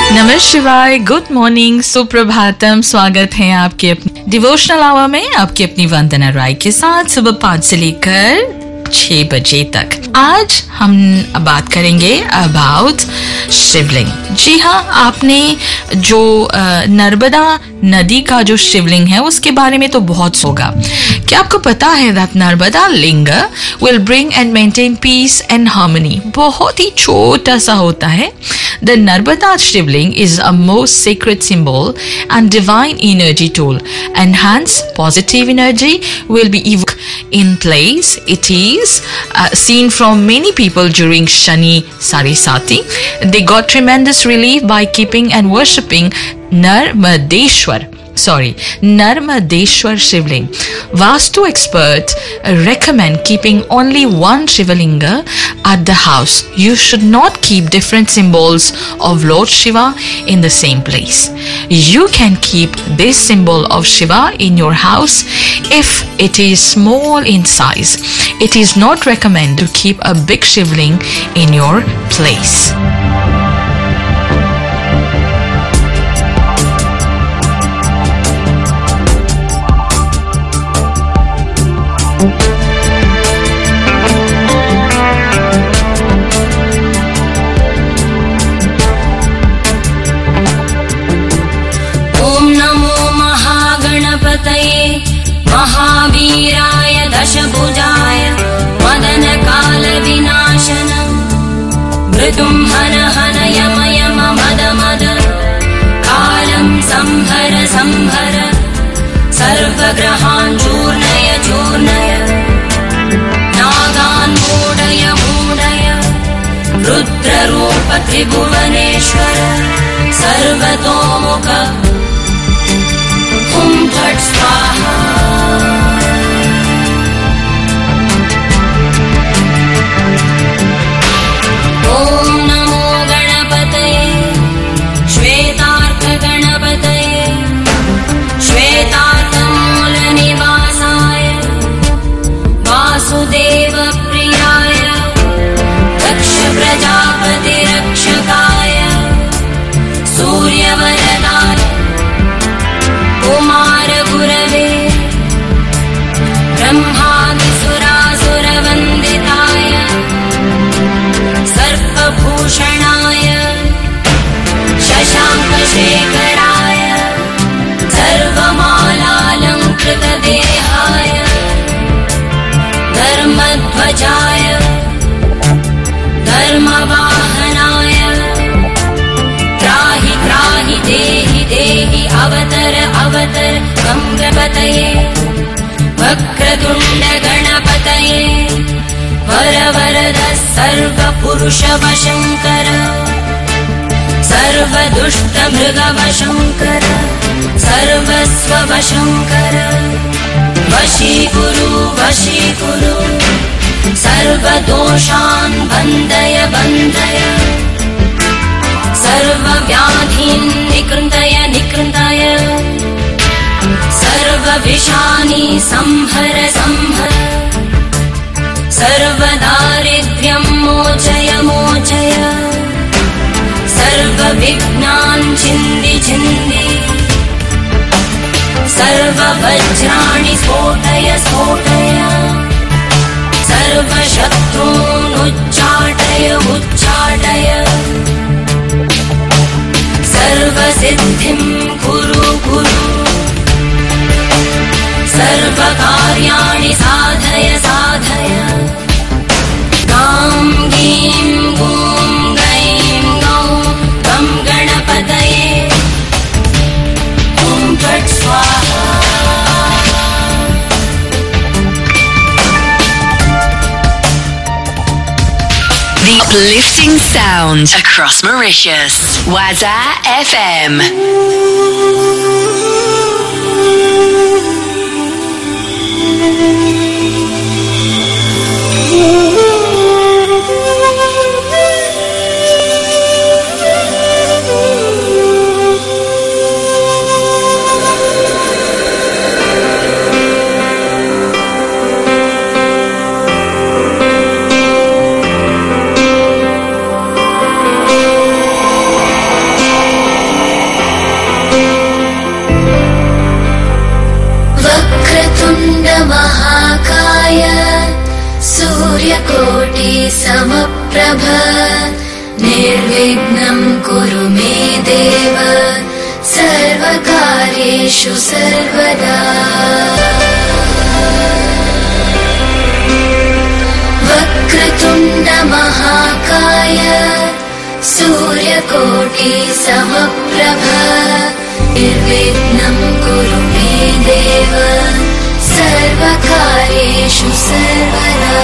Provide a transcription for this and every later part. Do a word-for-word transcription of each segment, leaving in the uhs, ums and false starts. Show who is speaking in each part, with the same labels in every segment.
Speaker 1: नमः शिवाय, good morning, Suprabhatam. स्वागत है आपके अपने डिवोशनल आवर में, आपकी अपनी वंदना राय के साथ सुबह पाँच से लेकर छह बजे तक। आज हम बात करेंगे अबाउट शिवलिंग। जी हाँ, आपने जो नर्मदा नदी का जो शिवलिंग है उसके बारे में तो बहुत होगा। क्या आपको पता है that Narmada ling will bring and maintain peace and harmony. बहुत ही छोटा सा होता है। The Narmada Shivling is a most secret symbol and divine energy tool, and hence positive energy will be evoked in place. It is uh, seen from many people during Shani Sarisati. They got tremendous relief by keeping and worshipping Narmadeshwar. Sorry, Narmadeshwar Shivling. Vastu experts recommend keeping only one Shivalinga at the house. You should not keep different symbols of Lord Shiva in the same place. You can keep this symbol of Shiva in your house if it is small in size. It is not recommended to keep a big Shivling in your place.
Speaker 2: महावीराय दशभुजाय मदनकालविनाशन मृदुं हन हन यम यम मद मद कालं संहर संहर सर्वग्रहान् चूर्णय चूर्णय नागान् मूढय मूढय रुद्ररूप त्रिभुवनेश्वर सर्वतोमुख हुं फट् स्वाहा। ॐ नमो गणपतये श्वेतार्क गणपतये श्वेतार्कमूलनिवासाय वासुदेव प्रियाय दक्ष प्रजापति रक्षकाय सूर्यवरदाय कुमार गुरवे ब्रह्मादिसुरासुरवन्दिताय सर्पभूषणाय शशाङ्कशेखराय सर्वमालालङ्कृतदेहाय धर्मध्वजाय धर्मवाहनाय त्राहि त्राहि देहि देहि अवतर अवतर गङ्गपतये वक्रतुण्ड गणपतये वर वरद सर्वपुरुष वशङ्कर सर्वदुष्ट मृग वशङ्कर सर्वस्व वशङ्कर वशीकुरु वशीकुरु सर्वदोषान् बन्धय बन्धय सर्वव्याधीन् निकृन्तय निकृन्तय सर्वविषानि संहर संहर सर्वदारिद्र्यं मोचय मोचय सर्वविघ्नान् छिन्दि छिन्दि सर्ववज्राणि स्फोटय स्फोटय सर्वशत्रून् उच्चाटय उच्चाटय सर्वसिद्धिं कुरु कुरु सर्वकार्याणि साधय साधय गां गीं गूं गैं गौं गं गणपतये हुं फट् स्वाहा।
Speaker 3: The uplifting sound across Mauritius. Waza F M.
Speaker 2: निर्विघ्नं कुरु मे देव सर्वकार्येषु सर्वदा। वक्रतुण्ड महाकाय सूर्यकोटि समप्रभ निर्विघ्नं कुरु मे देव सर्वकार्येषु सर्वदा।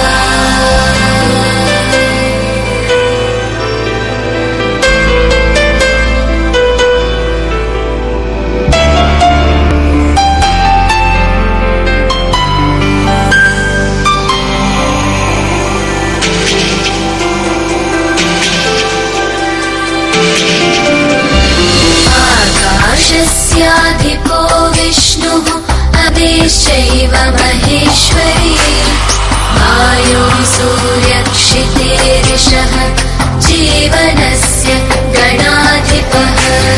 Speaker 2: आकाशस्याधिपो विष्णुः अधीश्चैव महेश्वरी वायो सूर्यक्षितेरिषः जीवनस्य गणाधिपः।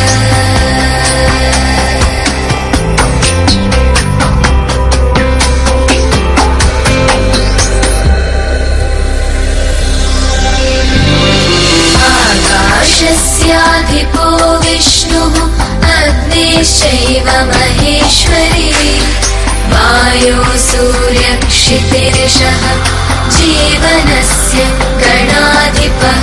Speaker 2: आकाशस्याधिपो विष्णुः अग्निश्चैव महेश्वरी वायो सूर्यक्षितिर्षः जीवनस्य गणाधिपः।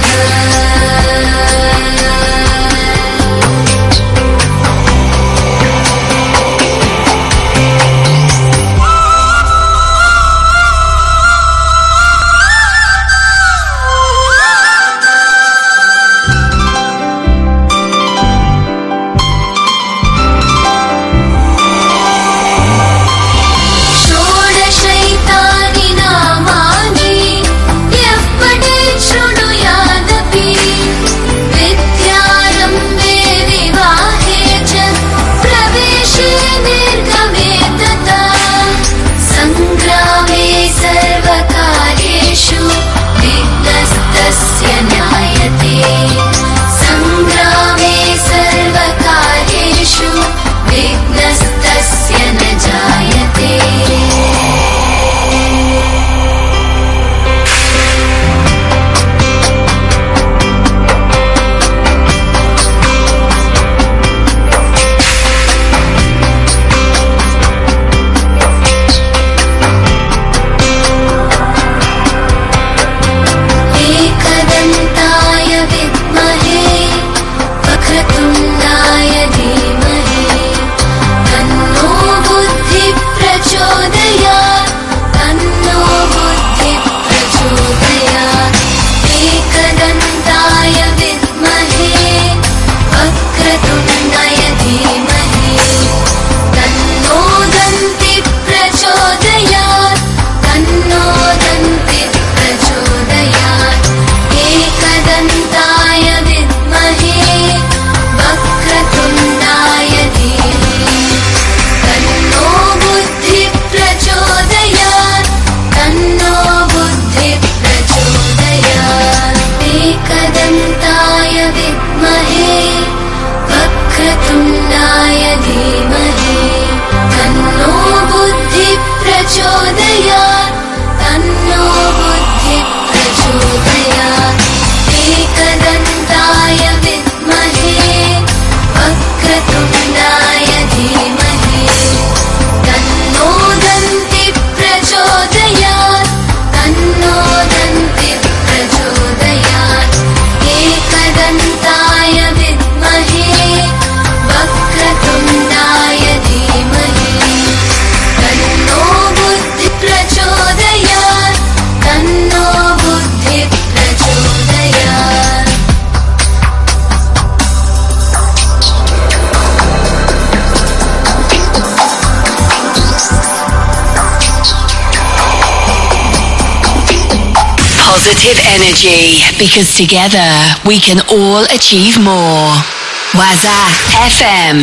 Speaker 3: Positive energy, because together we can all achieve more. Waza F M.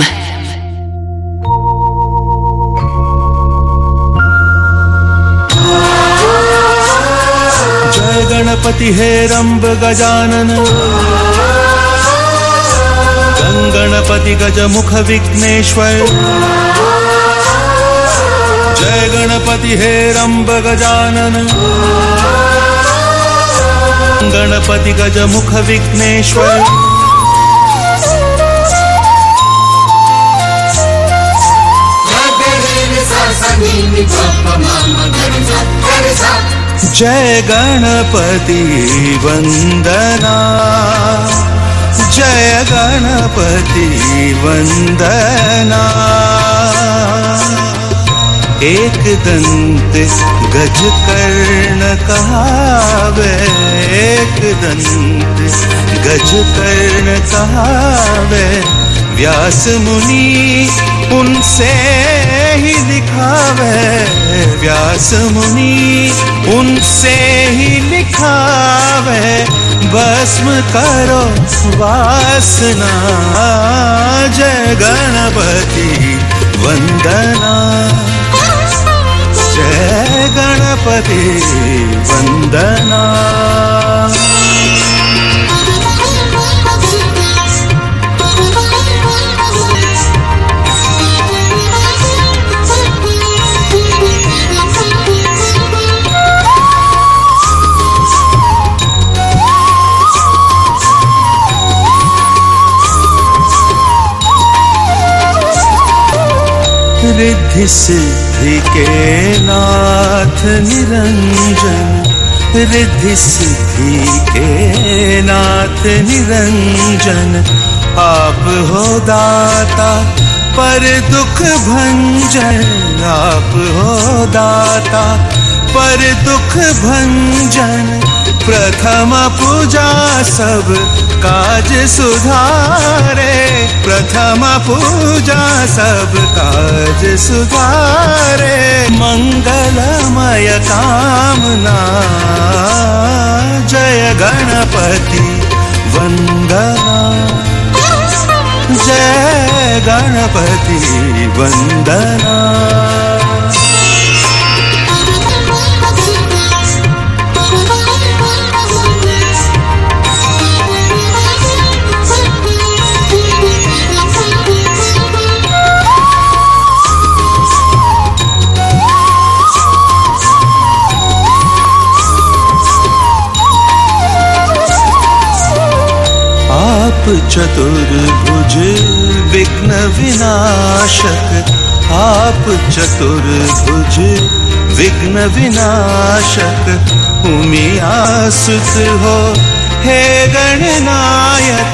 Speaker 4: जय गणपति हे रंब गजानन, गंगणपति गजमुख विघ्नेश्वर। जय गणपति हे रंब गजानन, गणपति गज मुख विघ्नेश्वर जय गणपति वंदना जय गणपति वंदना एक दंत गज कर्ण कहावे एक दंत गज कर्ण कहावे व्यास मुनि उनसे ही लिखावे व्यास मुनि उनसे ही लिखावे भस्म करो वासना जय गणपति वंदना जय गणपति वंदना रिद्धि सिद्धि के नाथ निरंजन रिद्धि सिद्धि के नाथ निरंजन आप हो दाता पर दुख भंजन आप हो दाता पर दुख भंजन प्रथम पूजा सब काज सुधारे प्रथम पूजा सब काज सुधारे मंगलमय कामना जय गणपति वंदना जय गणपति वंदना आप चतुर्भुज विघ्न विनाशक आप चतुर्भुज विघ्न विनाशक उमियासुत हो हे गणनायक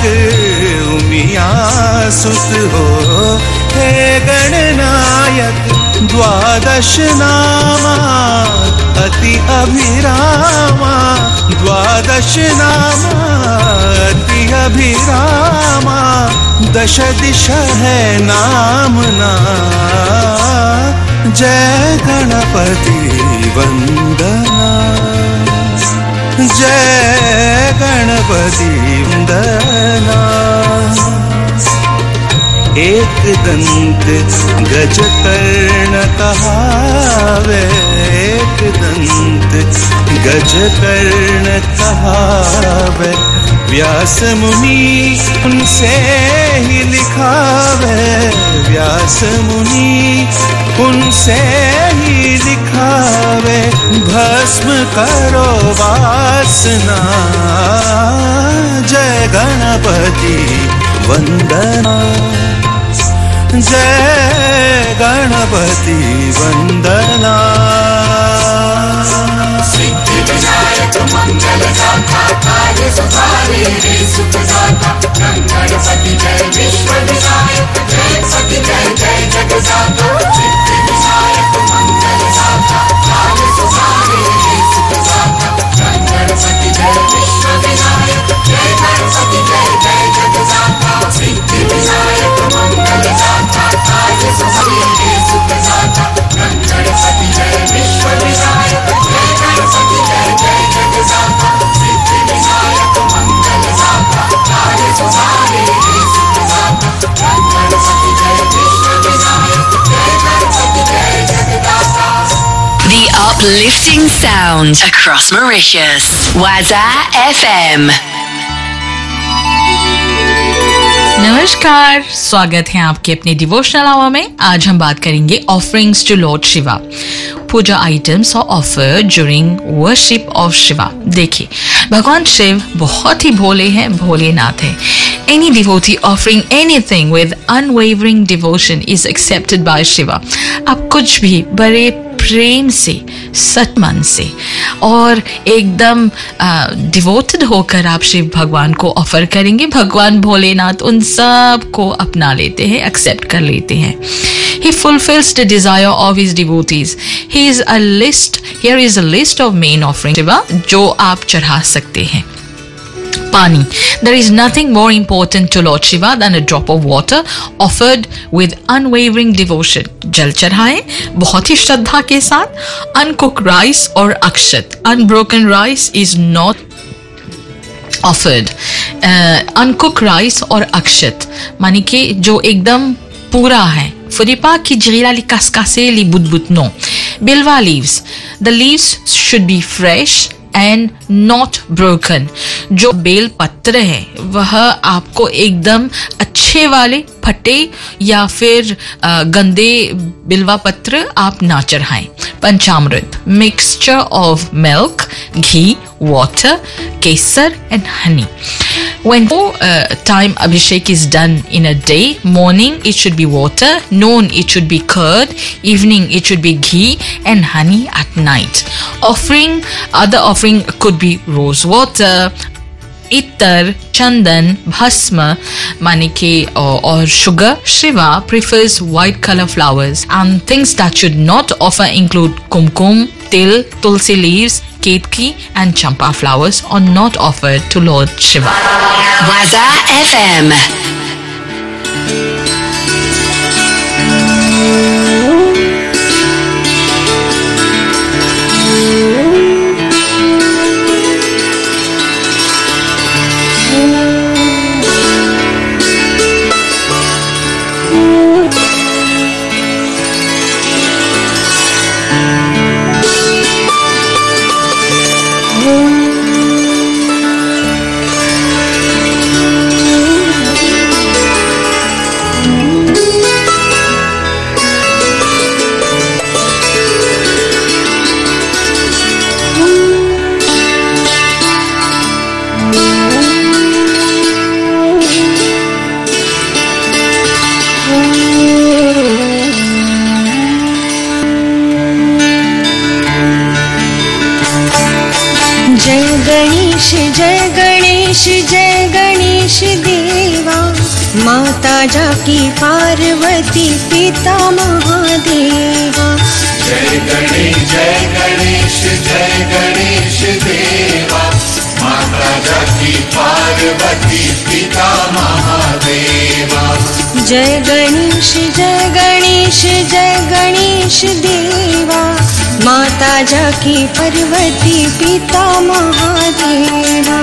Speaker 4: उमियासुत हो हे गणनायक द्वादश नामा अति अभिरामा द्वादश नामा अति अभिरामा दश दिशा है नामना जय गणपति वंदना जय गणपति वंदना एक दंत गज कर्ण कहावे एक दंत गज कर्ण कहावे व्यास मुनि उनसे ही लिखावे व्यास मुनि उनसे ही लिखावे भस्म करो वासना जय गणपति वंदना जय गणपति वंदना
Speaker 2: सिद्धि विनायक मंगल दाता कार्य सुधारे रे सुखदाता गणपति जय विश्व विनायक जय पति जय जय जगदाता सिद्धि विनायक मंगल दाता कार्य सुधारे रे सुखदाता गणपति जय विश्व विनायक जय गणपति जय जय जगदाता सिद्धि विनायक मंगल दाता कार्य सुधारे रे सुखदाता गणपति जय विश्व विनायक जय गणपति जय जय जगदाता सिद्धि विनायक मंगल दाता कार्य सुधारे रे सुखदाता गणपति जय विश्व विनायक जय गणपति जय जगदाता।
Speaker 3: The uplifting sound across Mauritius. Waza F M.
Speaker 1: नमस्कार नमस्कार, स्वागत है आपके अपने डिवोशनल आवर में। आज हम बात करेंगे offerings to lord Shiva. Puja items और offer during worship of Shiva. देखिए, भगवान शिव बहुत ही भोले हैं, भोलेनाथ है। Any devotee offering anything with unwavering devotion is accepted by Shiva. आप कुछ भी बड़े प्रेम से, सच मन से और एकदम डिवोटेड होकर आप शिव भगवान को ऑफर करेंगे, भगवान भोलेनाथ उन सब को अपना लेते हैं, एक्सेप्ट कर लेते हैं। He fulfills the desire of his devotees. He is a list. Here is a list of main offerings Shiva जो आप चढ़ा सकते हैं। पानी. There is nothing more important to Lord Shiva than a drop of water offered with unwavering devotion. जल चढ़ाएं बहुत ही श्रद्धा के साथ। Uncooked rice और अक्षत. Unbroken rice is not offered. uh, Uncooked rice और अक्षत मानी कि जो एकदम पूरा है। Faudrait pas कि जिला ली cascasser les bout bout non. Bilwa leaves. The leaves should be fresh and not broken. जो बेल पत्र है वह आपको एकदम अच्छे वाले फटे या फिर आ, गंदे बिल्वा पत्र आप ना चढ़ाएं। पंचामृत, mixture of milk, ghee, water, kesar and honey. When uh, time abhishek is done in a day, morning it should be water, noon it should be curd, evening it should be ghee and honey at night. Offering, other offering could be rose water, इतर, चंदन, भस्म माने के और sugar. Shiva prefers white color flowers and things that should not offer include kumkum, til, tulsi leaves, ketki and champa flowers are not offered to Lord Shiva.
Speaker 3: Waza F M.
Speaker 5: जय गणेश देवा, माता जाकी पार्वती पिता महादेवा।
Speaker 2: जय गणेश जय गणेश जय गणेश देवा, माता जाकी पार्वती पिता महादेवा।
Speaker 5: जय गणेश जय गणेश जय गणेश देवा, माता जाकी पार्वती पिता महादेवा।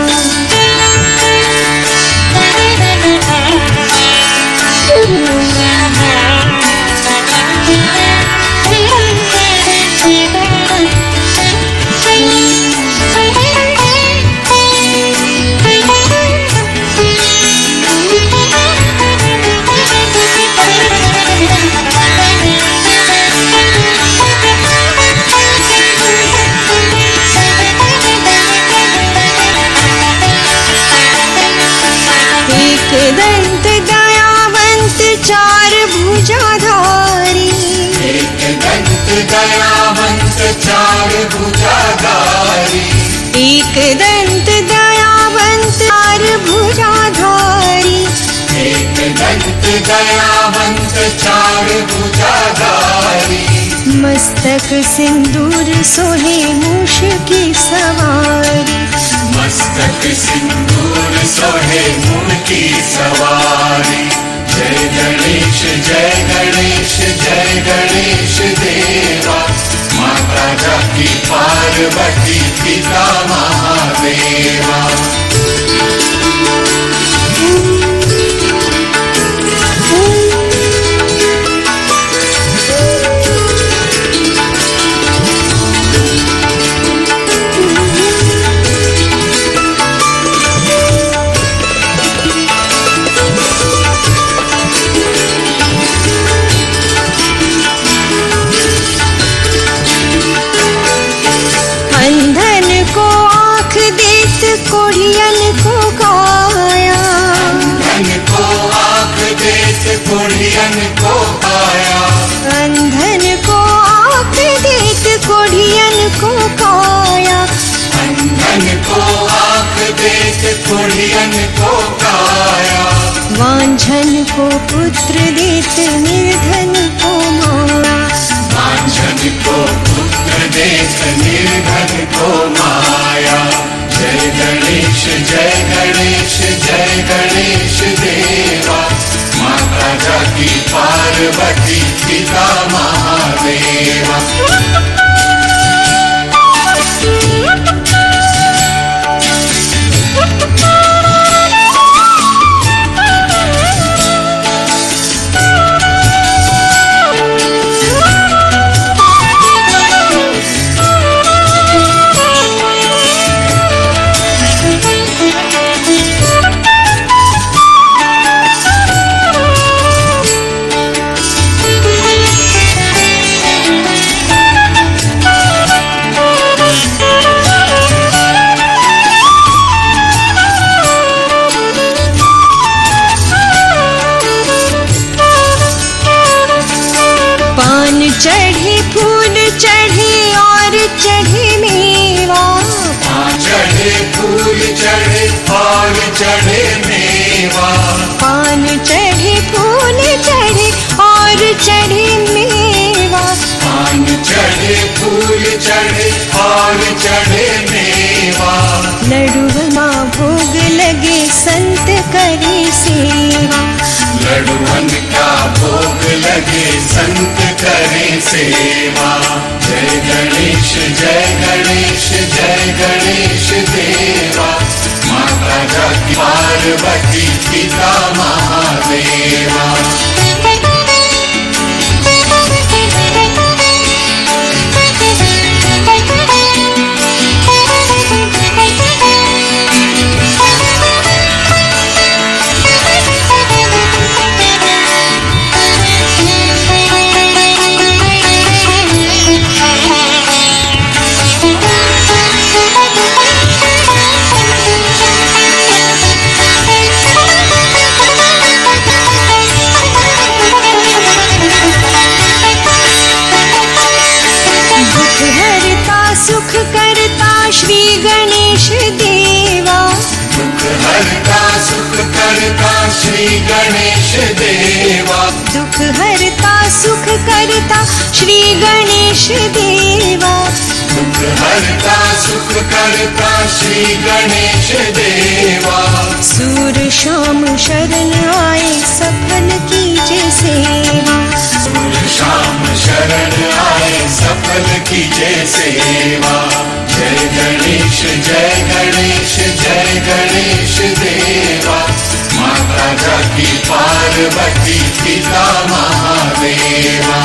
Speaker 5: दंत दयावंत चार भुजाधारी,
Speaker 2: एक दंत दयावंत चार भुजाधारी,
Speaker 5: एक दंत दयावंत चार भुजाधारी,
Speaker 2: एक दंत दयावंत चार भुजाधारी।
Speaker 5: मस्तक सिंदूर सोहे मूष की सवारी,
Speaker 2: मस्तक सिंदूर सोहे मूष की सवारी। जय गणेश जय गणेश जय गणेश देवा, माता जाकी पार्वती पिता महादेवा। शरीरन को काया,
Speaker 5: वांझन को पुत्र देत निर्धन को माया,
Speaker 2: वांझन को पुत्र देत निर्धन को माया। जय गणेश जय गणेश जय गणेश देवा, माता जाकी पार्वती पिता महादेवा।
Speaker 5: चढ़े फूल चढ़े और चढ़े मेवा,
Speaker 2: चढ़े फूल चढ़े और चढ़े मेवा,
Speaker 5: पान चढ़े फूल चढ़े और चढ़े मेवा,
Speaker 2: पान चढ़े फूल चढ़े और चढ़े मेवा।
Speaker 5: लड्डुआ भोग लगे संत करे सेवा,
Speaker 2: लड्डुअन का भोग लगे संत करे सेवा। जय गणेश जय गणेश जय गणेश देवा, माता जाकी पार्वती पिता महादेवा।
Speaker 5: सुख करता श्री गणेश देवा,
Speaker 2: दुख हरता सुख करता श्री गणेश देवा,
Speaker 5: दुख हरता सुख करता श्री गणेश देवा,
Speaker 2: दुख हरता सुख करता श्री गणेश देवा।
Speaker 5: सूर शाम शरण आए सफल कीजे सेवा,
Speaker 2: सूर शाम शरण आए सफल कीजे सेवा। जय गणेश जय गणेश जय गणेश देवा, माता जाकी पार्वती पिता महादेवा।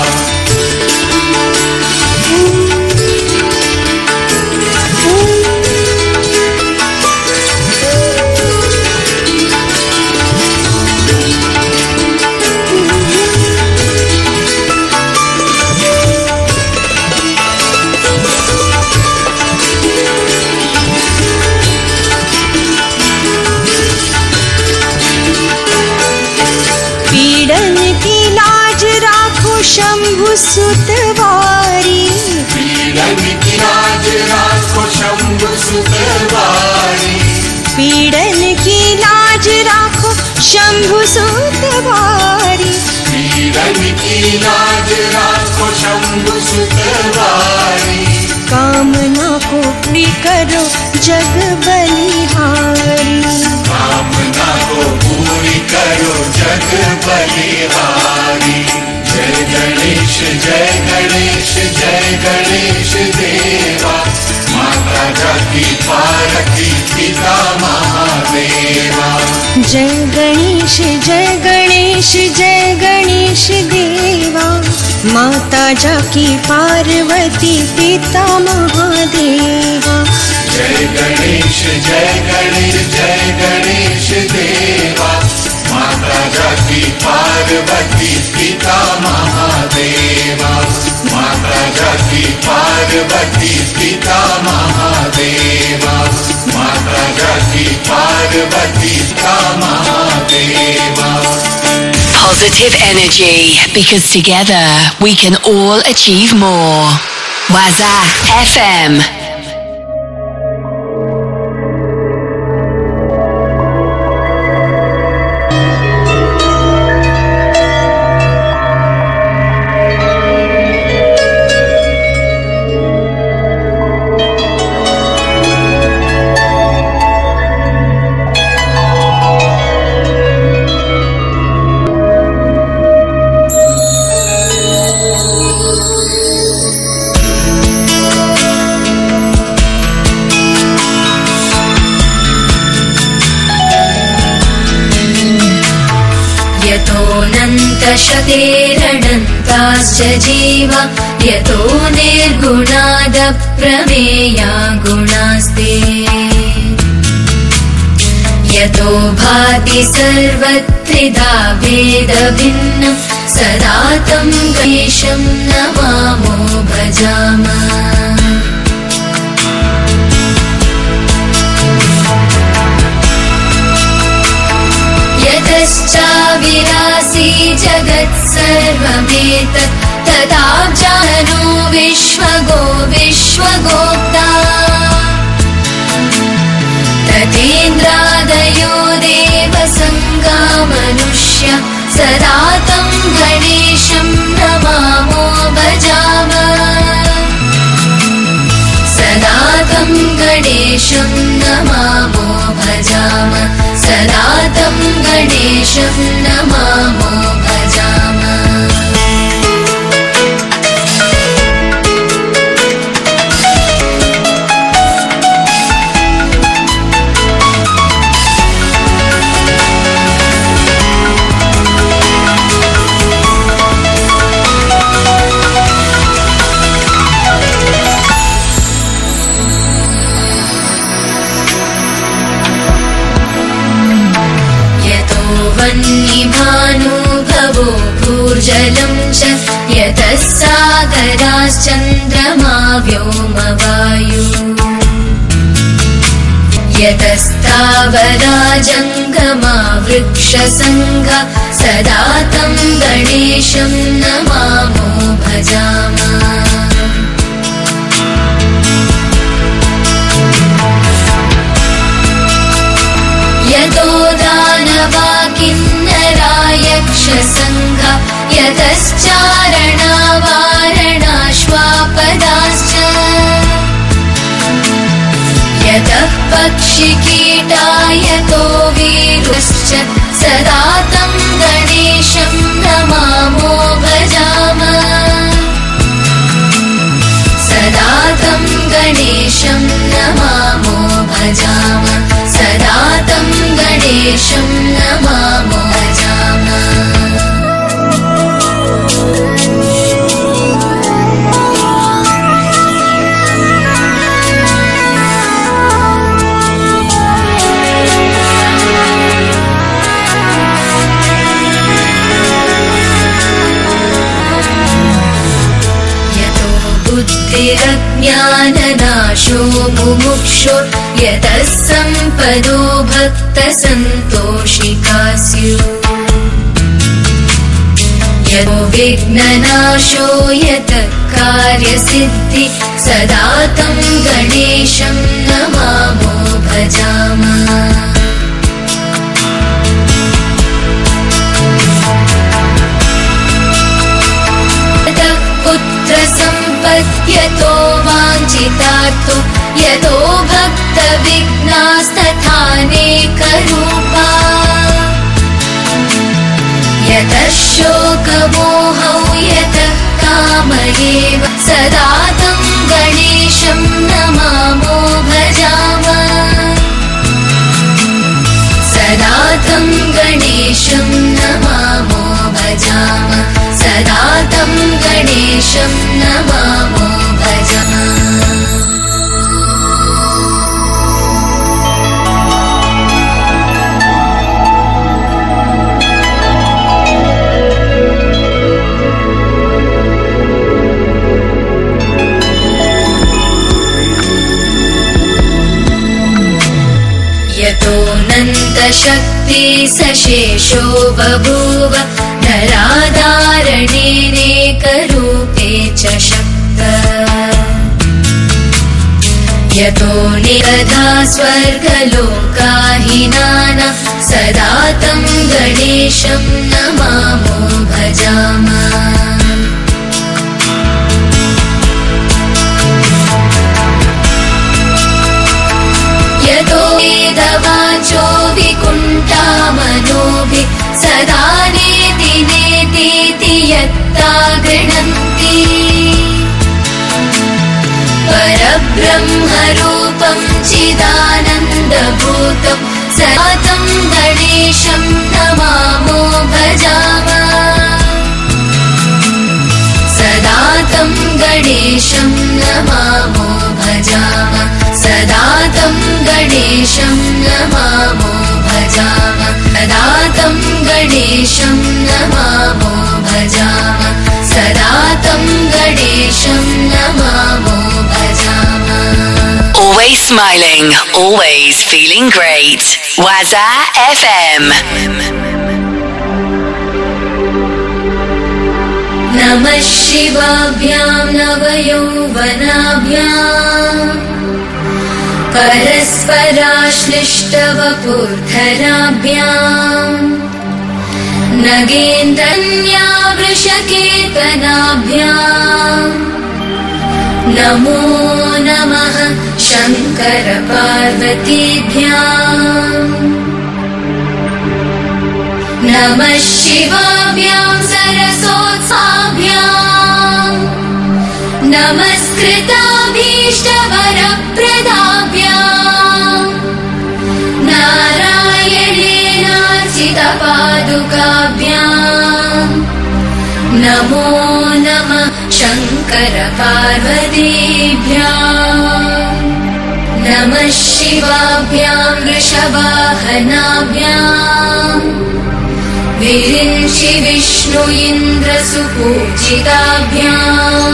Speaker 5: शंभु सुतवारी,
Speaker 2: पीड़न की लाज राखो शंभु सुतवारी,
Speaker 5: पीड़न की लाज राखो शंभु सुतवारी,
Speaker 2: पीड़न की लाज राखो शंभु सुतवारी।
Speaker 5: कामना को पूरी करो जग बलिहारी,
Speaker 2: कामना को पूरी करो जग बलिहारी। जय गणेश जय गणेश जय गणेश देवा, माता जाकी पार्वती पिता महादेवा।
Speaker 5: जय गणेश जय गणेश जय गणेश देवा, माता जाकी पार्वती पिता महादेवा।
Speaker 2: जय गणेश जय गणेश जय गणेश देवा, माता जाकी पार्वती पिता महादेवा। माता जाकी पार्वती पिता महादेवा, माता जाकी पार्वती पिता Mahadeva.
Speaker 3: Positive energy, because together we can all achieve more. Waza F M.
Speaker 6: यतोऽनन्तशक्तेरनन्ताश्च जीवा यतो निर्गुणादप्रमेया गुणास्ते यतो भाति सर्वत्रिधा भेदभिन्नं सदा तं गणेशं नमामो भजामः। यतश्चाविरासी जगत्सर्वमेतत् तथाब्जानो विश्वगो विश्वगोप्ता तथेन्द्रादयो देवसङ्गा मनुष्य सदा तं गणेशं नमामो भजामः। सदा तं गणेशं नमामो भजामः। सदा तं गणेशं नमामो भजामः। वह्निभानुभवो भूर्जलं च यतः सागराश्चन्द्रमा व्योमवायु यतस्तावरा जङ्गमा वृक्षसङ्गा सदा तं गणेशं नमामो भजामः। यतो दानवा किन्नरा यक्षसङ्घा यतश्चारणा वारणाश्वापदाश्च यतः पक्षिकीटा यतो वीरुश्च सदा तं गणेशं नमामो भजामः। सदा तं गणेशं नमामो भजामः। सदा तं गणेशं नमामो भजामः। यतो बुद्धिरज्ञाननाशो मुमुक्षो यतः सम्पदो भक्तसन्तोषिका स्युः यतो विघ्ननाशो यतः कार्यसिद्धि सदा तं गणेशं नमामो भजामः। पुत्रसम्पद्यतो वाञ्छितार्थो यतो भक्तविघ्नास्तथानेकरूपा यतः शोकमोहौ यतः काम एव सदा तं गणेशं नमामो भजामः। सदा तं गणेशं नमामो भजामः। सदा तं गणेशं नमामो भजामः। यतोऽनन्तशक्ति सशेषो बभूव नराधारणेनेकरूपे च शक्तः यतो निरधा स्वर्गलोकाहिनाना सदा तं गणेशं नमामो भजामः। यतो वेदवाचो विकुण्ठा मनोभिः सदा नेति नेतीति यत्ता गृह्णन्ति परब्रह्मरूपं चिदानन्दभूतं सदा तं गणेशं नमामो भजामः। भजामः सदा तं गणेशं नमामो भजामः सदा तं गणेशं नमामो भजामः.
Speaker 3: Always smiling, always feeling great. Waza F M.
Speaker 6: नमः शिवाभ्यां नवयौवनाभ्यां परस्पराश्लिष्टवपुर्धराभ्यां नगेन्द्रन्या वृषकेतनाभ्यां नमो नमः शङ्कर पार्वतीभ्यां. नमः शिवाभ्यां सरसोत्साभ्यां नमस्कृताभीष्टवरप्रदाभ्यां नारायणेनार्चितपादुकाभ्यां नमो नमः शङ्कर पार्वतीभ्यां. नमः शिवाभ्यां वृषवाहनाभ्यां विरिञ्चि विष्णु इन्द्रसुपूजिताभ्यां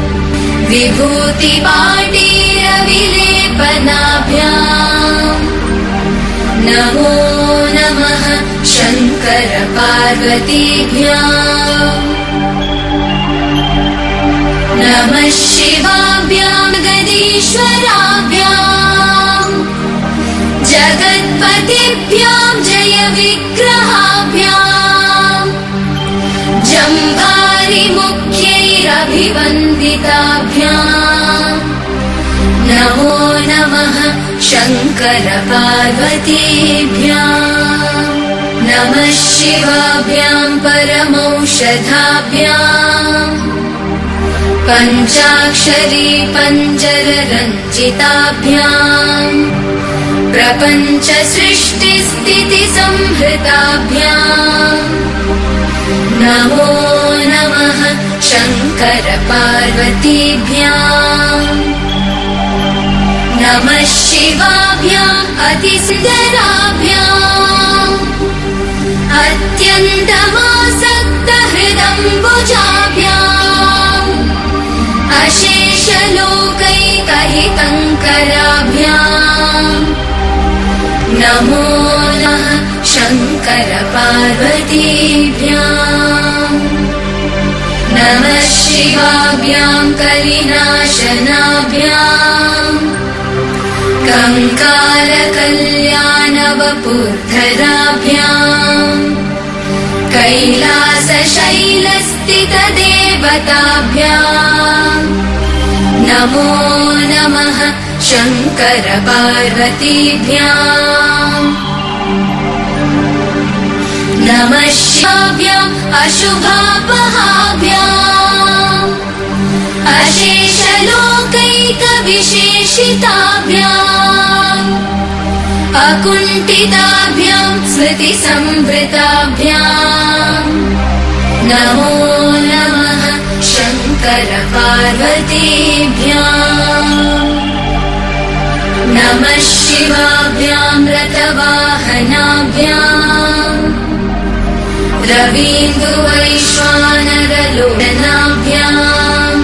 Speaker 6: विभूतिपाटीरविलेपनाभ्यां नमो नमः शङ्कर पार्वतीभ्यां. नमः शिवाभ्यां गदीश्वराभ्यां जगत्पतिभ्यां जय विग्रहाभ्यां जम्भारिमुख्यैरभिवन्दिताभ्यां नमो नमः शङ्कर पार्वतीभ्यां. नमः शिवाभ्यां परमौषधाभ्यां पञ्चाक्षरी पञ्जररञ्जिताभ्यां प्रपञ्च सृष्टिस्थितिसंहृताभ्यां नमो नमः शङ्कर पार्वतीभ्यां. नमः शिवाभ्याम् अतिसुन्दराभ्याम् अत्यन्तमासक्तहृदम्बुजाभ्याम् अशेषलोकैकहितङ्कराभ्याम् नमो नमः शङ्कर पार्वतीभ्याम्. नमः शिवाभ्याम् कलिनाशनाभ्याम् कङ्कालकल्याणवपुर्धराभ्याम् कैलासशैलस्थितदेवताभ्याम् नमो नमः शङ्कर पार्वतीभ्याम्. नमः शिवाभ्याम् अशुभापहाभ्याम् अशेषलोकैकविशेषिताभ्याम् अकुण्ठिताभ्याम् स्मृतिसंवृताभ्याम् नमो नमः शङ्कर पार्वतीभ्याम्. नमः शिवाभ्याम् रथवाहनाभ्याम् रवीन्दुवैश्वानरलोचनाभ्याम्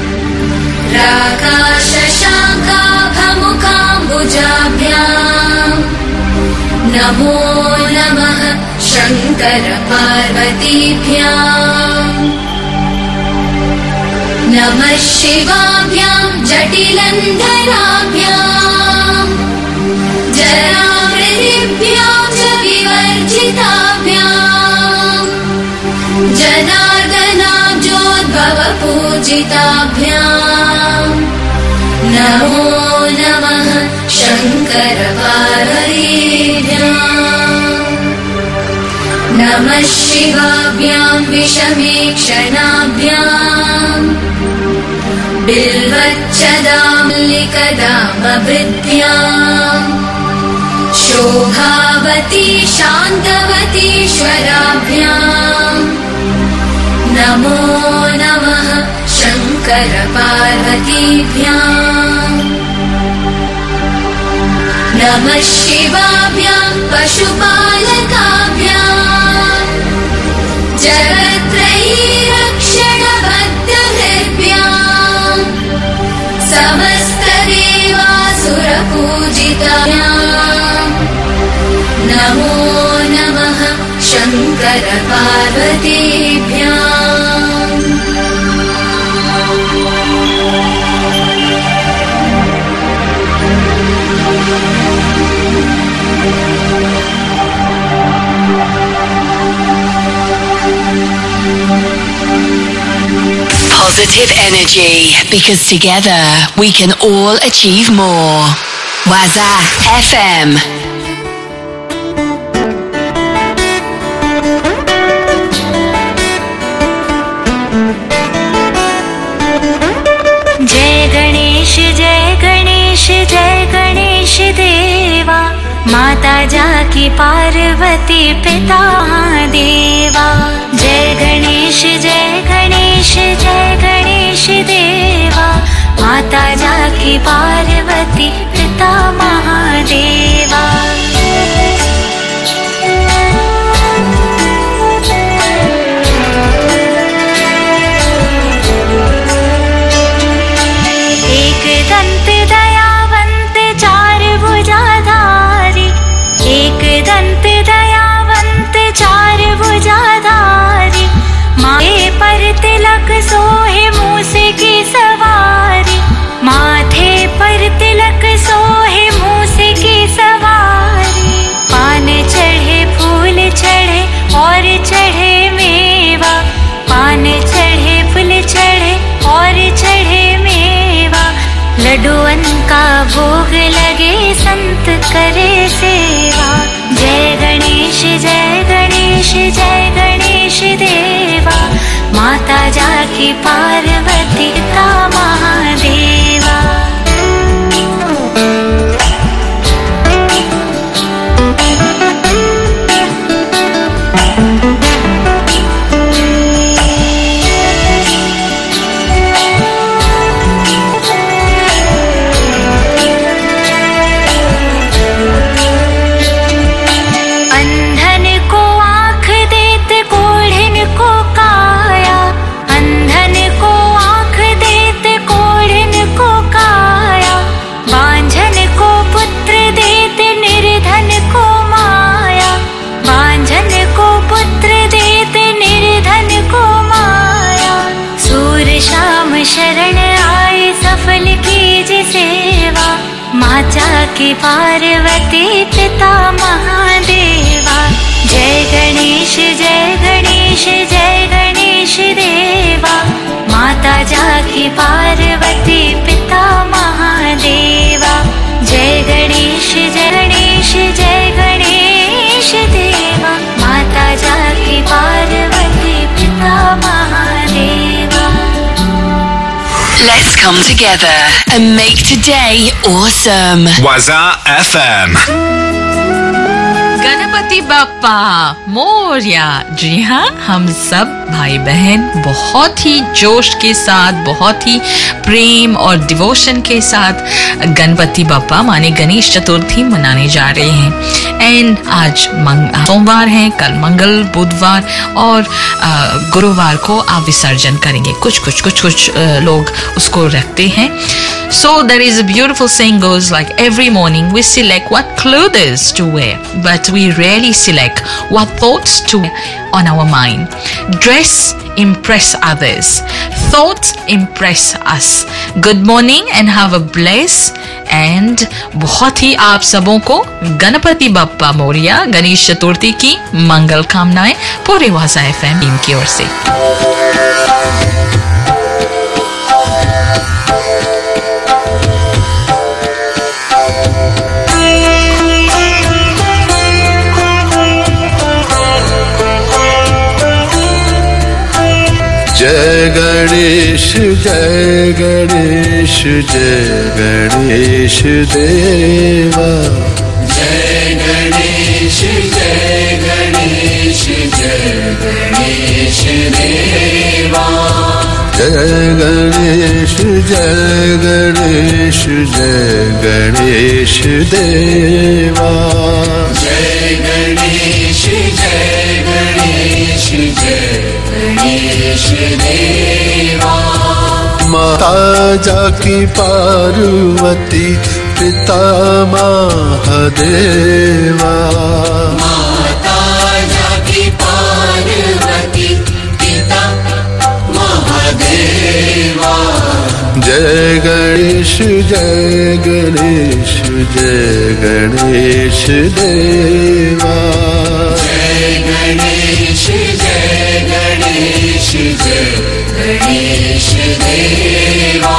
Speaker 6: राकाशशाखाभमुकाम्बुजाभ्याम् नमो नमः शङ्कर पार्वतीभ्याम्. नमः शिवाभ्याम् जटिलन्धराभ्याम् जरामृतिभ्याम् च विवर्जिताभ्याम् जनार्दनाब्जोद्भवपूजिताभ्याम् नमो नमः शङ्कर पार्वतीभ्याम्. नमः शिवाभ्याम् विषमेक्षणाभ्याम् बिल्वच्चदामल्लिकदामभृद्भ्याम् शोभावती शान्तवतीश्वराभ्याम् नमो नमः शङ्कर पार्वतीभ्याम्. नमः शिवाभ्याम् पशुपाल जगत्त्रयी रक्षणबद्धहृद्याम् समस्तदेवासुरपूजितायाम् नमो नमः Shankar पार्वतीभ्याम्
Speaker 3: Positive energy, because together we can all achieve more. Waza F M.
Speaker 7: जय गणेश जय गणेश जय गणेश देवा माता जाकी पार्वती पिता महादेवा जय गणेश जय गणेश जय गणेश देवा माता जाकी पार्वती पिता महादेवा एक दंत दयावंत चार भुजाधारी एक दंत दयावंत चार भुजाधारी माथे पर तिलक सोहे मूसे की सवारी माथे पर तिलक सोहे मूसे की सवारी पान चढ़े फूल चढ़े और चढ़े मेवा पान चढ़े फूल चढ़े और चढ़े मेवा लड्डुअन का भोग लगे संत करे सेवा जय गणेश जय गणेश जय गणेश देवा माता जाकी पार्वती का महादेवा अंधन को आँख देत कोढ़िन को काया अंधन को आँख देत कोढ़िन को काया बांझन को पुत्र देत निर्धन को माया बांझन को पुत्र देत निर्धन को माया सूर शाम शरण आए सफल कीज सेवा माता की पार्वती पिता महादेवा जय गणेश जय गणेश जय गणेश देवा माता जाकी पार्वती पिता महादेवा जय गणेश जय गणेश जय गणेश देवा माता जाकी पार्वती पिता Mahadeva
Speaker 3: Let's come together and make today awesome.
Speaker 8: Waza F M.
Speaker 1: Ganpati Bappa Morya. जी हाँ, हम सब भाई बहन बहुत ही जोश के साथ, बहुत ही प्रेम और डिवोशन के साथ गणपति बाप्पा माने गणेश चतुर्थी मनाने जा रहे हैं। एंड आज सोमवार है, कल मंगल, बुधवार और गुरुवार को आप विसर्जन करेंगे। कुछ कुछ कुछ कुछ लोग उसको रखते हैं। So there is a beautiful saying goes like every morning we select what clothes to wear, but we rarely select what thoughts to wear on our mind. Dress impress others, thoughts impress us. Good morning and have a blessed and बहुत ही आप सबों को गणपति बप्पा मोरिया गणेश चतुर्थी की मंगल कामनाएं पूरे वाजा FM team की ओर से।
Speaker 4: जय गणेश जय गणेश जय गणेश देवा
Speaker 2: जय गणेश जय गणेश जय गणेश देवा
Speaker 4: जय गणेश जय गणेश जय गणेश देवा
Speaker 2: जय गणेश जय गणेश जय गणेश देवा।
Speaker 4: माता जाकी पार्वती पिता महादेवा।
Speaker 2: माता जाकी पार्वती पिता महादेवा।
Speaker 4: जय गणेश जय गणेश जय गणेश देवा।
Speaker 2: जय गणेश जय गणेश जय गणेश देवा।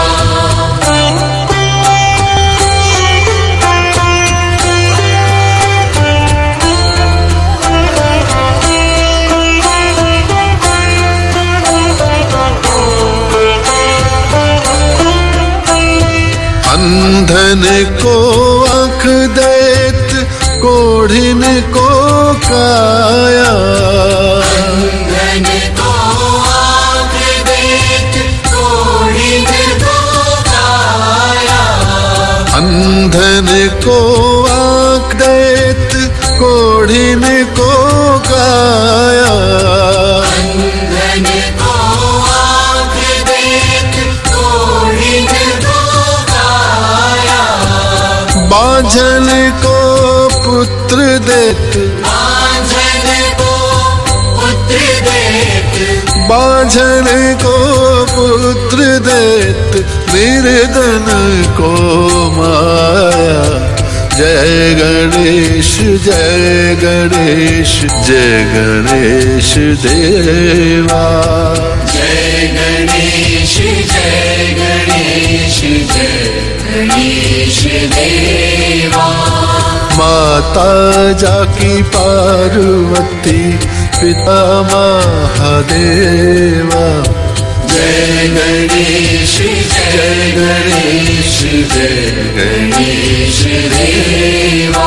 Speaker 4: अंधन को आँख देत कोढ़िन को काया।
Speaker 2: अंधन को आँख देत कोढ़िन को काया।
Speaker 4: अंधन को आँख देत कोढ़िन को काया।
Speaker 2: अंधन को आँख देत कोढ़िन को काया।
Speaker 4: बांझन को पुत्र देत।
Speaker 2: बांझन को पुत्र देत।
Speaker 4: बांझन को पुत्र देत निर्धन को माया। जय गणेश जय गणेश जय गणेश देवा।
Speaker 2: जय गणेश जय गणेश जय गणेश देवा।
Speaker 4: माता जाकी पार्वती पिता महादेवा।
Speaker 2: जय गणेश जय गणेश जय गणेश देवा।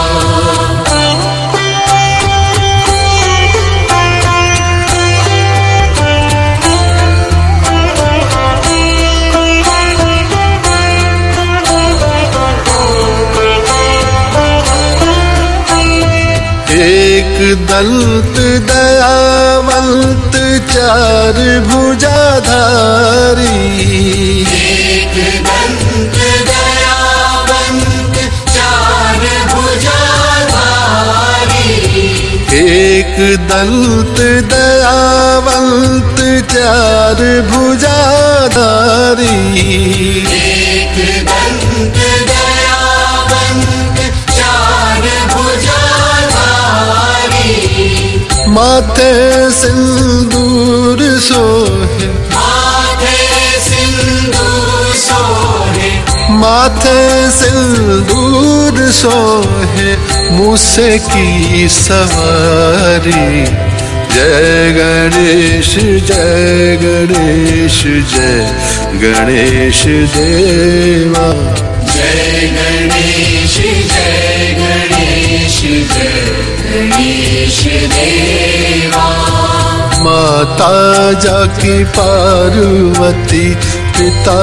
Speaker 4: एक दंत दयावंत चार भुजाधारी।
Speaker 2: एक दंत दयावंत चार भुजाधारी।
Speaker 4: एक दंत दयावंत चार भुजाधारी।
Speaker 2: एक दंत दयावंत चार भुजाधारी।
Speaker 4: माथे सिंदूर सोहे।
Speaker 2: माथे सिंदूर सोहे।
Speaker 4: माथे सिंदूर सोहे मूसे की सवारी। जय गणेश जय गणेश जय गणेश देवा।
Speaker 2: जय गणेश जय गणेश जय गणेश देवा।
Speaker 4: माता जाकी पार्वती पिता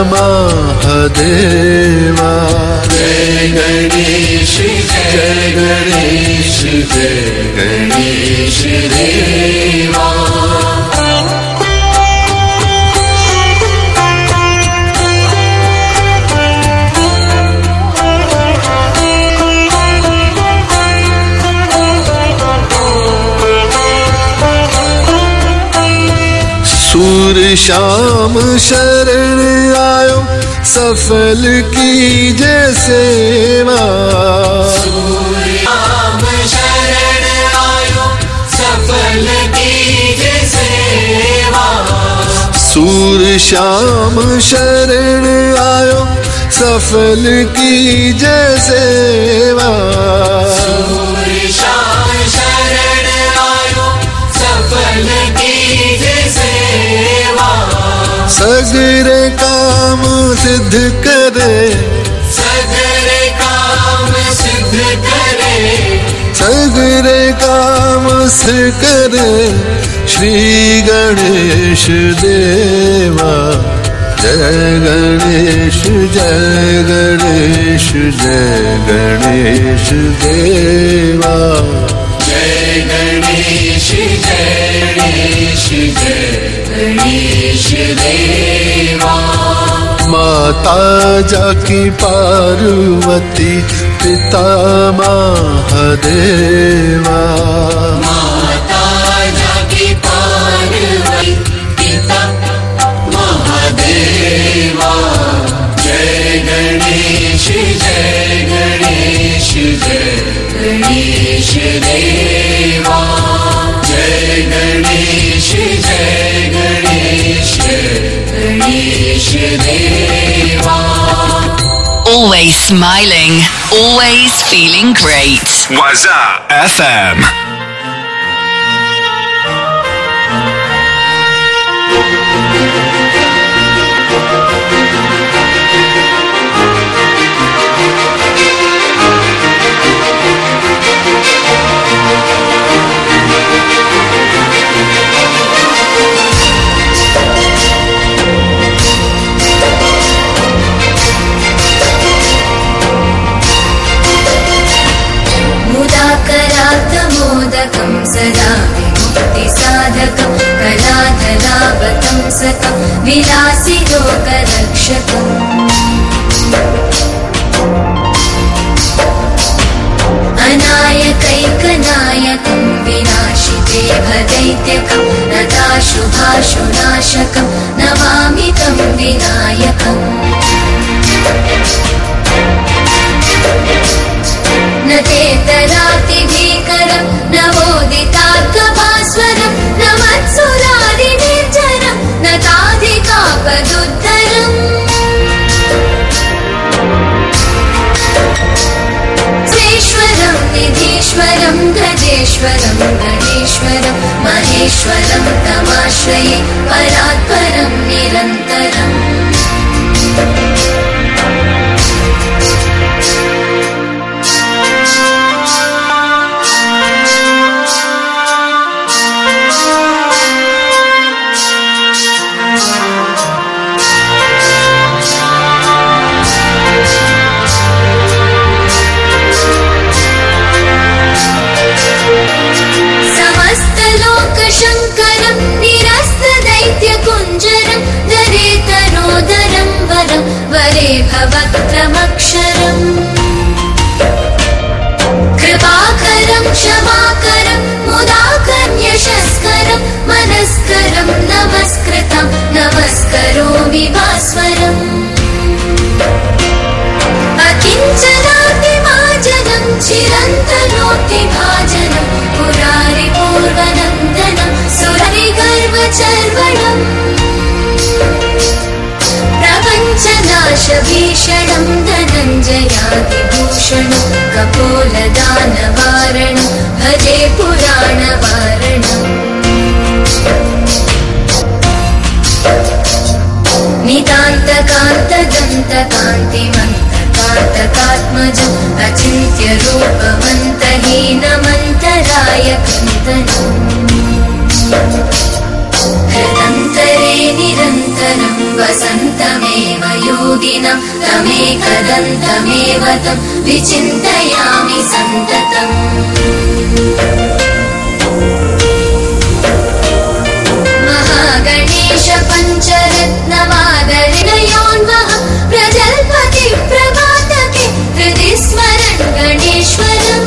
Speaker 4: महादेवा।
Speaker 2: जय गणेश जय गणेश जय गणेश देवा।
Speaker 4: सूर श्याम शरण आयो सफल कीजे सेवा।
Speaker 2: सूर्याम शरण आयो सफल कीजे सेवा।
Speaker 4: सूर श्याम शरण आयो सफल कीजे सेवा।
Speaker 2: सूर्य श्याम शरण आयो सफल कीजे सेवा।
Speaker 4: सगरे काम सिद्ध करे।
Speaker 2: सगरे काम सिद्ध करे।
Speaker 4: सगरे काम सिद्ध करे श्री गणेश देवा। जय गणेश जय गणेश जय गणेश देवा।
Speaker 2: जय गणेश जय गणेश जय गणेश देवा।
Speaker 4: माता जाकी पार्वती पिता महादेवा।
Speaker 2: माता जाकी पार्वती पिता महादेवा। जय गणेश जय गणेश जय गणेश देवा। जय गणेश जय गणेश गणेश देवा।
Speaker 3: Always smiling, always feeling great.
Speaker 8: Waza F M.
Speaker 6: मोदकं सदा विमुक्तिसाधकं कलाधरावतंसकं विलासिलोकरक्षकम्। अनायकैकनायकं विनाशिते भदैत्यकं नताशुभाशुनाशकं नमामि तं विनायकम्। न तेतरातिभीकरं नवोदितार्कभास्वरं न मत्सुरादिनिर्जरं न ताधिकापदुद्धरम्। स्वेश्वरं निधीश्वरं गजेश्वरं गणेश्वरं महेश्वरं तमाश्रये परात्परं निरन्तरम्। शङ्करं निरस्तदैत्यकुञ्जरं दरेतरोदरं वरं वरे भवक्रमक्षरम्। कृपाकरं क्षमाकरं मुदाकरं यशस्करं मनस्करं नमस्कृतं नमस्करोमि भास्वरम्। अकिञ्चनातिमाजनं चिरन्तनोतिभाजनं पुरारिपूर्वनन्दनं सुरविगर्वचर्वणम्। प्रपञ्चनाशभीषणं धनञ्जयादिभूषणं कपोलदानवारणं भजे पुराणवारणम्। नितान्तकान्तदन्तकान्तिमन्तकान्तकात्मजम् अचिन्त्यरूपमन्तहीनमन्तरायकन्दनम्। हृदन्तरे निरन्तरं वसन्तमेव योगिनं तमेकदन्तमेव तं विचिन्तयामि सन्ततम्। महागणेश पञ्चरत्नमादरिणयोन्मः प्रजल्पति प्रभातके हृदि स्मरन् गणेश्वरम्।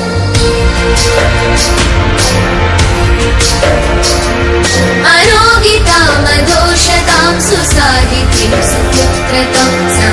Speaker 6: अरोगितामघोषतां सुसाहितीं सुपुत्रतां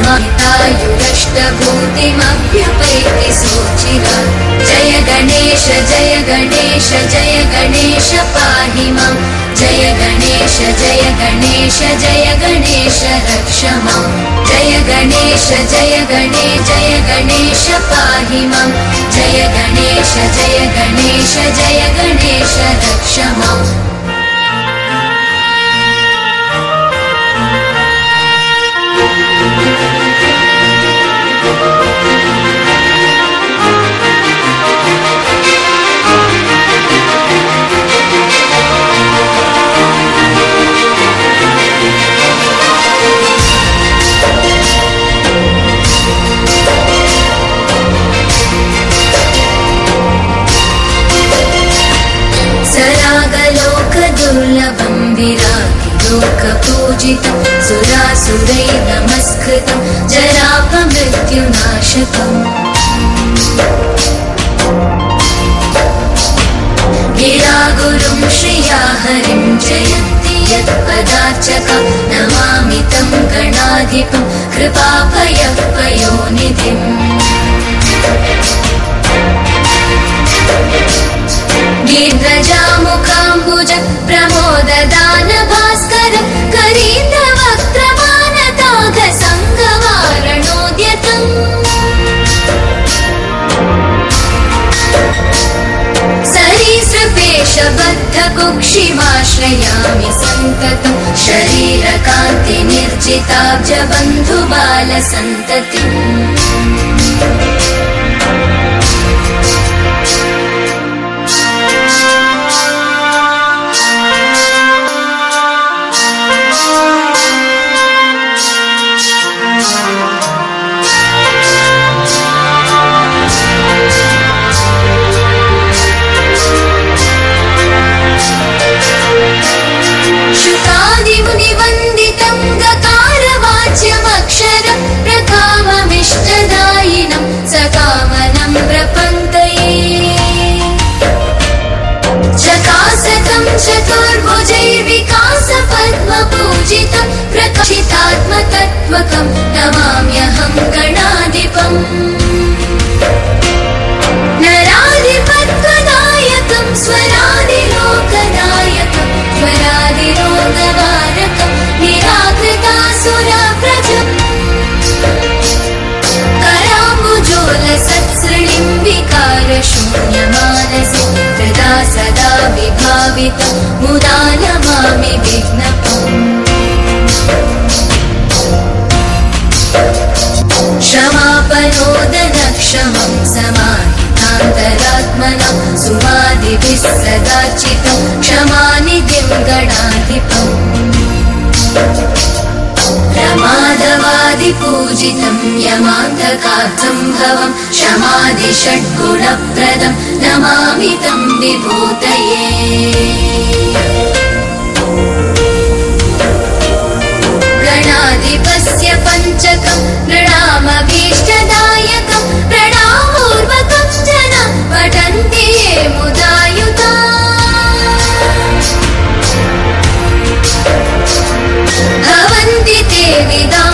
Speaker 6: समाहितायुरष्टभूतिमभ्युपैति सोचिरा। जय गणेश जय गणेश जय गणेश पाहि मां। जय गणेश जय गणेश जय गणेश रक्ष मां। जय गणेश जय गणेश जय गणेश पाहि मां। जय गणेश जय गणेश जय गणेश रक्ष मां। दुर्लभं विरागि लोकपूजितं सुरासुरै नमस्कृतं जरापमृत्युनाशकम् गिरागुरुं श्रिया हरिं जयन्ति यत्पदार्चकं नमामि तं गणाधिपं कृपाभयपयोनिधिम् गिरिजामुखाम्बुज प्रमोददान भास्कर करीन्द्रवक्त्रमानताघ सङ्गवारणोद्यतम् सरीसृपेशबद्धकुक्षिमाश्रयामि सन्ततं शरीरकान्तिनिर्जिताब्जबन्धुबालसन्ततिम् शुकादिमुनिवन्दितं गकारवाच्यमक्षरं प्रकाममिष्टदायिनं सकामनं प्रपन्तये चकासकं चतुर्भुजैर्विकासपद्मपूजितं प्रकाशितात्मतत्त्वकं नमाम्यहं गणाधिपम् नराधिपत्वदायकं स्वरादिलोकदायकं स्वरादिरोगवारकं निराकृतासुरव्रजम् कराम्बुजोलसत्सृणिं विकारशून्यमानसे तदा सदा विभावितं मुदा नमामि विघ्नपम् क्षमापनोदनक्षमं समाहितान्तरात्मनं सुवादिभिः सदार्चितं क्षमानिधिं गणाधिपम् रमादवादिपूजितं यमान्तकार्थं भवं क्षमादिषड्गुणप्रदं नमामि तं विभूतये गणाधिपस्य पञ्चकं प्रणामभीष्टदायकं प्रणामपूर्वकं जना पठन्ति ये मुदायुता भवन्ति ते विदां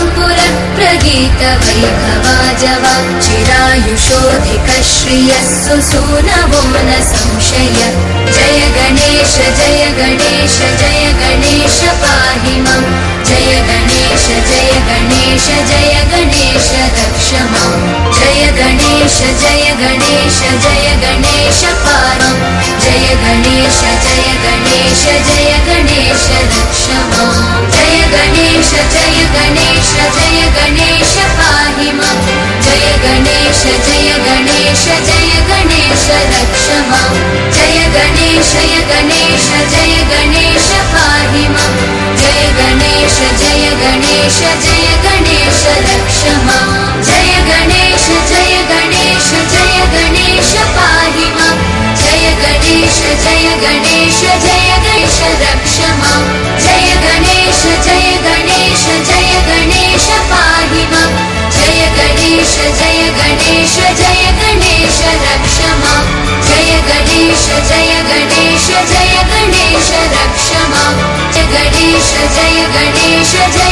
Speaker 6: पुरप्रगीतवैभवाजवा चिरायुषोऽधिकश्रियः सुसूनवो न संशय जय गणेश जय गणेश जय गणेश पाहि मां जय गणेश जय गणेश जय गणेश रक्ष मां जय गणेश जय गणेश जय गणेश पाहि जय गणेश जय गणेश जय गणेश रक्ष मां जय गणेश जय गणेश जय गणेश पाहि मां जय गणेश जय गणेश जय गणेश रक्ष मां जय गणेश जय गणेश जय गणेश पाहि मां जय गणेश जय गणेश जय गणेश रक्ष मां जय गणेश जय गणेश जय गणेश पाहि मां जय गणेश जय गणेश जय गणेश रक्ष मां जय गणेश जय गणेश जय गणेश पाहि मां जय गणेश जय गणेश जय गणेश रक्ष मां जय गणेश जय गणेश जय गणेश रक्ष मां जय गणेश जय गणेश जय